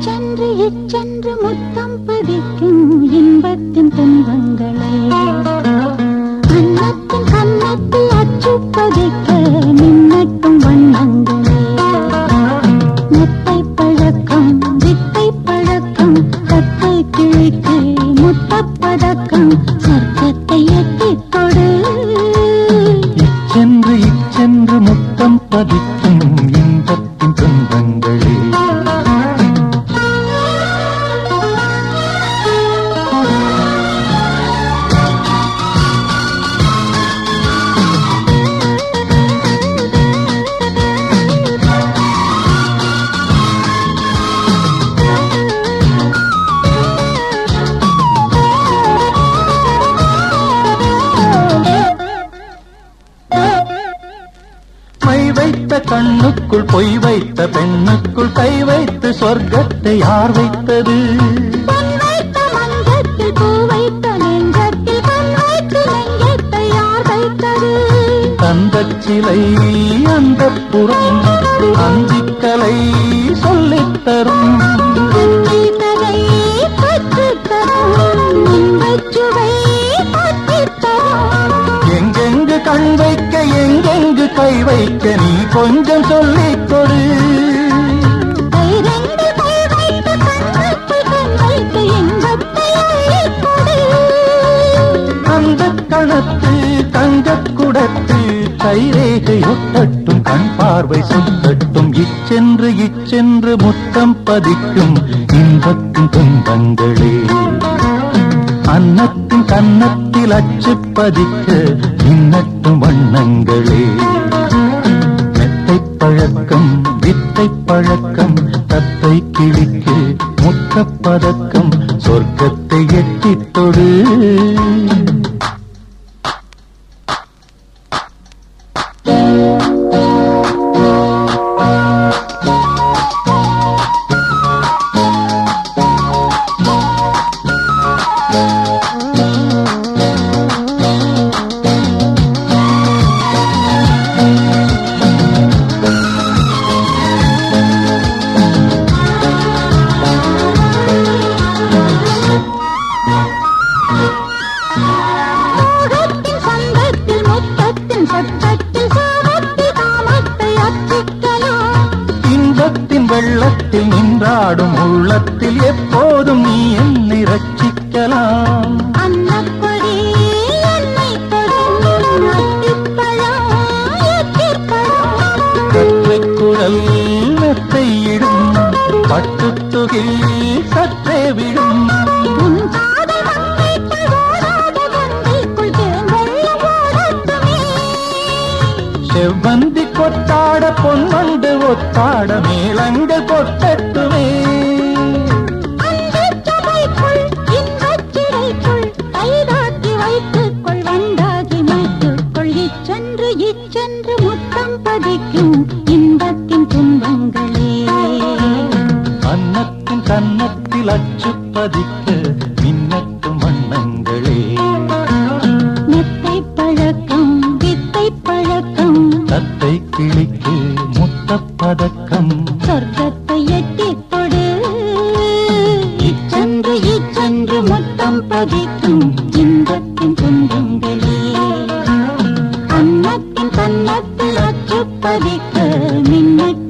இச்சென்று இச்சென்று முத்தம் பதிக்கும் இன்பத்தின் துன்பங்களே அன்னத்தின் கன்னத்தில் அச்சு பதிக்க மின்னட்டும் வண்ணங்களே மெத்தை பழக்கம் வித்தை பழக்கம் கத்தை கிழிக்கு முத்தப்பதக்கம் சொர்க்கத்தை எட்டிக் கொடு இச்சென்று இச்சென்று முத்தம் பதிக்கும் இன்பத்தின் துன்பங்களே கண்ணுக்குள் பொய் வைத்த பெண்ணுக்குள் கை வைத்து சொர்க்கத்தை யார் வைத்தது தந்தச் சிலை அந்த புறம் அந்திக்கலை சொல்லித்தரும் எங்கெங்கு கண் வைக்க எங்கெங்கு கை வைக்க நீ கொஞ்சம் சொல்லிக் கொடு அந்த கணத்து தங்கக் குடத்து கைரேகை ஒட்டட்டும் கண் பார்வை சுத்தட்டும் இச்சென்று இச்சென்று முத்தம் பதிக்கும் இன்பத்தின் துன்பங்களே அன்னத்தின் கன்னத்தில் அச்சு பதிக்க மின்னட்டும் வண்ணங்களே மெத்தை பழக்கம் வித்தை பழக்கம் தத்தை கிழிக்கு முத்தப்பதக்கம் சொர்க்கத்தை எட்டித் தொடு வெள்ளத்தில் நின்றாடும் உள்ளத்தில் எப்போதும் நீ என்னை ரட்சிக்கலாம் கற்றைக் குழல் மெத்தையிடும் பட்டுத்துகில் சற்றே விடும் செவ்வந்தி கொட்டாட பொன்வண்டு ஒத்தாட மேளங்கள் கொட்டட்டுமே இச்சென்று இச்சென்று முத்தம் பதிக்கும் இன்பத்தின் துன்பங்களே அன்னத்தின் கன்னத்தில் அச்சு பதிக்க மின்னட்டும் வண்ணங்களே மெத்தை பழக்கம் வித்தை பழக்கம் தத்தை கிழிக்கு முத்தப்பதக்கம் சொர்க்கத்தை எட்டிக் கொடு இச்சென்று இச்சென்று முத்தம் பதிக்கும் இன்பத்தின் துன்பங்களே அன்னத்தின் கன்னத்தில் அச்சு பதிக்க மின்னட்டும்